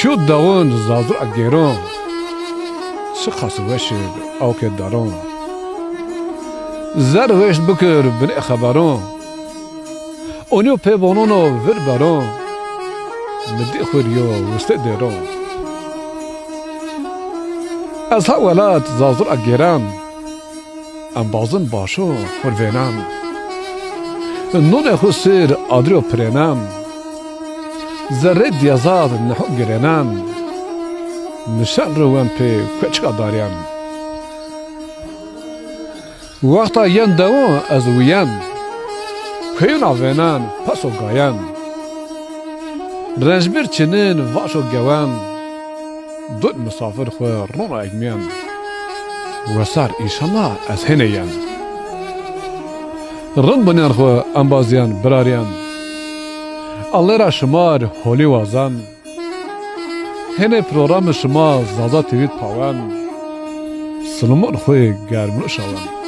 شو داون زازر اگران چه خسوشد او که داران زر وشت بکر بن خبران اونیو پیوانانو ور بران مدی خوریا وسط دیران از ها ولاد زازر اگران ام بازن باشو خوروینم نون خسیر آدریو پرینم زره دیازاد نحو گرینم نشان روان پی کچکا داریم وقتا ین دو از وین کهیون آوینان پسو گاین رنجبیر چنین واشو گوان دود مسافر خواه رون اگمین وسار انشالله از هنه ین رن بنیان خواه انبازیان براریان الله را شمار هولی وازن هنه پروگرام شما زازا تیوید پاون سلمان خوی گرملو شوان